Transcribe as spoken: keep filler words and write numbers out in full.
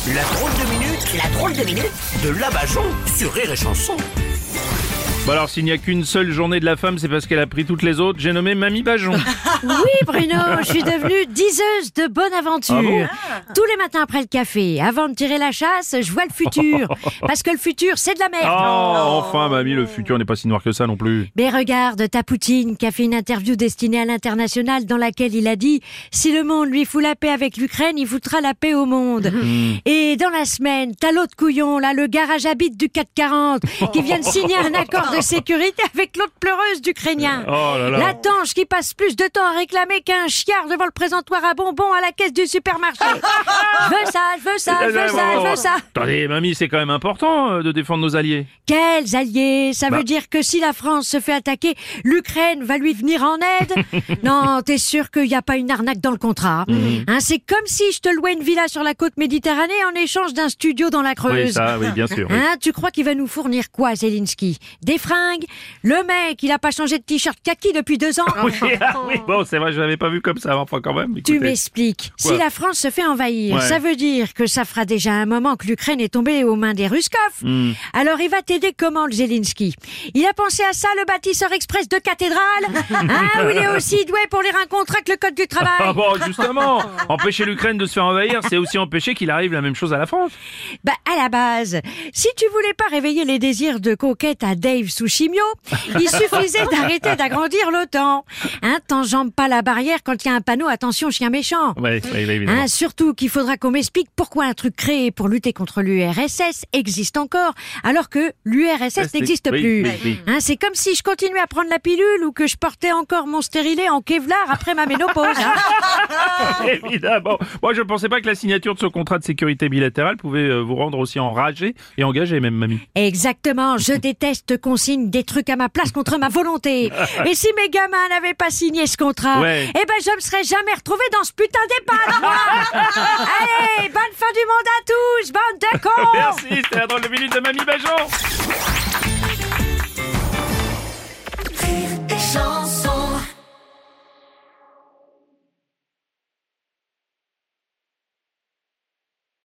La drôle de minute, la drôle de minute de Labajon sur Rire et Chanson. Bon alors, s'il n'y a qu'une seule journée de la femme, c'est parce qu'elle a pris toutes les autres. J'ai nommé Mamie Bajon. Oui, Bruno, je suis devenue diseuse de bonne aventure. Ah bon ? Tous les matins après le café, avant de tirer la chasse, je vois le futur. Parce que le futur, c'est de la merde. Oh, enfin, Mamie, le futur n'est pas si noir que ça non plus. Mais regarde, t'as Poutine qui a fait une interview destinée à l'international dans laquelle il a dit « Si le monde lui fout la paix avec l'Ukraine, il foutra la paix au monde. » Et dans la semaine, t'as l'autre couillon, là, le garage habite du quatre quarante, qui vient de signer un accord de sécurité avec l'autre pleureuse d'Ukrainien. Oh là là. La tanche qui passe plus de temps à réclamer qu'un chiard devant le présentoir à bonbons à la caisse du supermarché. Je veux ça, je veux ça, je veux ça, je veux ça. Attendez, Mamie, c'est quand même important euh, de défendre nos alliés. Quels alliés? Ça Bah. veut dire que si la France se fait attaquer, l'Ukraine va lui venir en aide? Non, t'es sûr qu'il n'y a pas une arnaque dans le contrat? Hein, c'est comme si je te louais une villa sur la côte Méditerranée en échange d'un studio dans la Creuse. Oui, ça, oui, bien sûr. Oui. Hein, tu crois qu'il va nous fournir quoi, Zelensky? Des fringues? Le mec, il a pas changé de t-shirt kaki depuis deux ans? Oui, ah oui, bon, c'est vrai, je l'avais pas vu comme ça, enfin quand même. Tu Écoutez. m'expliques. Quoi? Si la France se fait envahir, Ouais. ça veut dire que ça fera déjà un moment que l'Ukraine est tombée aux mains des Ruskov. Hmm. Alors il va t'aider comment, le Zelensky? Il a pensé à ça, le bâtisseur express de cathédrale? Hein, ou il est aussi doué pour lire un contrat que le code du travail? Ah bon, justement, empêcher l'Ukraine de se faire envahir, c'est aussi empêcher qu'il arrive la même chose à la France. Bah, à la base, si tu voulais pas réveiller les désirs de coquette à Dave Sushimio, il suffisait d'arrêter d'agrandir l'OTAN. Hein, t'enjambes pas la barrière quand il y a un panneau « Attention, chien méchant ». Oui, oui, oui, évidemment. Hein, surtout qu'il faudra qu'on m'explique pourquoi un truc créé pour lutter contre l'U R S S existe encore, alors que l'U R S S Oui, n'existe oui, plus. oui, oui. Hein, c'est comme si je continuais à prendre la pilule ou que je portais encore mon stérilet en Kevlar après ma ménopause. Hein. Évidemment. Moi, je ne pensais pas que la signature de ce contrat de sécurité bilatérale pouvait euh, vous rendre aussi enragé et engagé, même, Mamie. Exactement, je déteste qu'on signe des trucs à ma place contre ma volonté. Et si mes gamins n'avaient pas signé ce contrat, Ouais. eh ben je me serais jamais retrouvée dans ce putain d'EHPAD, moi. Allez, bonne fin du monde à tous, bande de cons. Merci, c'était la drôle de minute de Mamie Bajon.